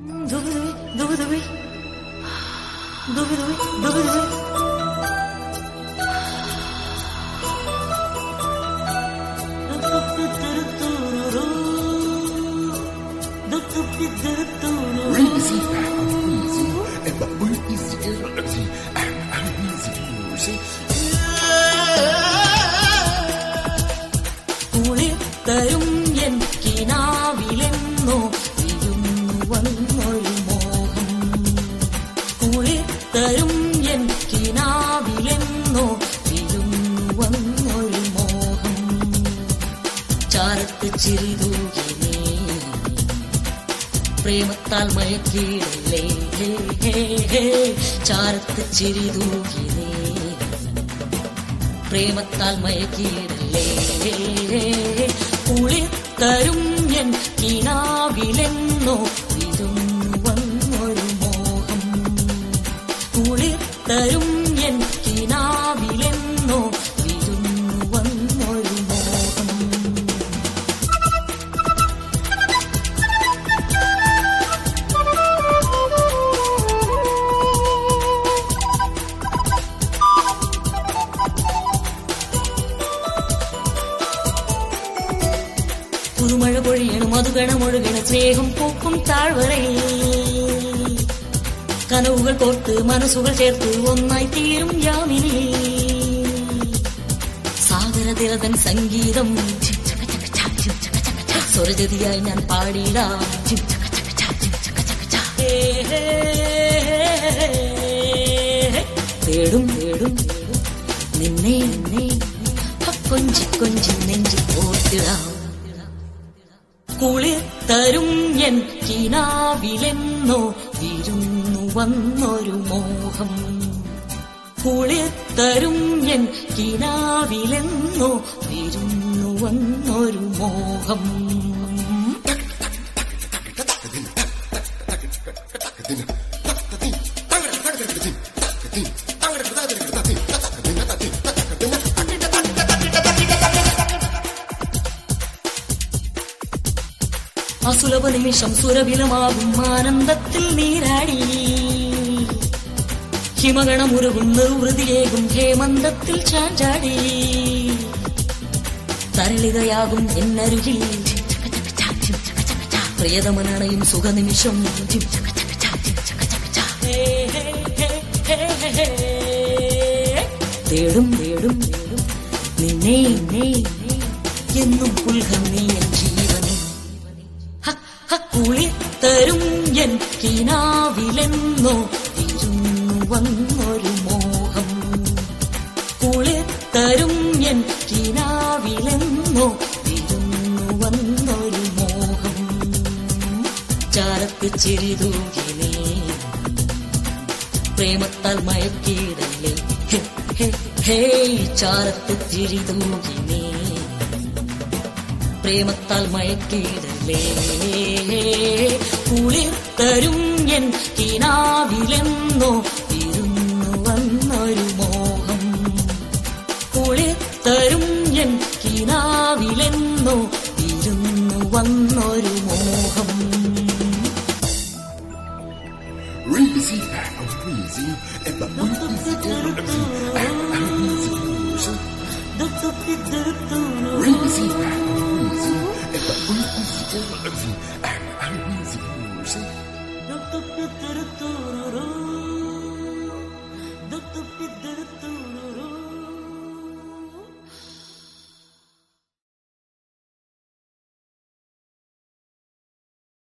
പ്രേമത്താൽ മയക്കിയിടല്ലേ ചാരത്ത് ചിരി തൂകിനേ പ്രേമത്താൽ മയക്കിയിടല്ലേ കുളിത്തരും എൻ കിനാവിലെന്നോ ഇരുന്നു വന്നൊരു മോഹം കുളിത്തരും എൻ കിനാവിലെന്നോ ഇരുന്നു വന്നൊരു മോഹം പുതുമഴ പൊഴിയണം മധുഗണമൊഴുകണ സ്നേഹം പൂക്കും താഴ്വരയിൽ കനവുകൾ കോർത്ത് മനസ്സുകൾ ചേർത്ത് ഒന്നായി തീരും യാമിനി സാഗരതിരതൻ സംഗീതം സ്വരജതിയായി ഞാൻ പാടിടാം തേടും തേടും നിന്നെ കൊഞ്ചി കൊഞ്ചി നെഞ്ചി പോത്തിടാം കുളിത്തരും എൻ കിനാവിലെന്നോ വിരുന്നു വന്നൊരു മോഹം കുളിത്തരും എൻ കിനാവിലെന്നോ വിരുന്നു വന്നൊരു മോഹം അസുലഭ നിമിഷം സുരഭിലമാകും ആനന്ദത്തിൽ നീരാടി ഹിമഗണമുരുകും നിർവൃതിയേകും ഹേമന്തത്തിൽ ചാഞ്ചാടി തരളിതയാകും എന്നരുകിൽ പ്രിയതമനണയും സുഖനിമിഷം തേടും തേടും നിന്നെ എന്നും പുൽകം നീ എൻ ജീവനെ കുളിത്തരും എൻ കിനാവിലെന്നോ ഇരുന്നു വന്നൊരു മോഹം കുളിത്തരും എൻ കിനാവിലെന്നോ ഇരുന്നു വന്നൊരു മോഹം ചാരത്ത് ചിരി തൂകിനേ പ്രേമത്താൽ മയക്കിയിടല്ലേ ചാരത്ത് ചിരി തൂകിനേ പ്രേമത്താൽ മയക്കിയിടല്ലേ കുളിത്തരും എൻ കിനാവിലെന്നോ ഇരുന്നു വന്നൊരു മോഹം കുളിത്തരും എൻ കിനാവിലെന്നോ ഇരുന്നു വന്നൊരു മോഹം Duk